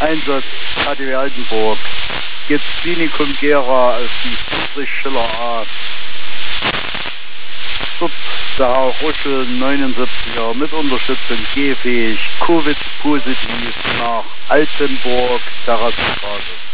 Einsatz KTW Altenburg. Jetzt Klinikum Gera auf die Friedrich Schiller A. Dort der Herr Ruschel, 79er, mit Unterstützung gehfähig, Covid-positiv nach Altenburg, Terrassenstraße.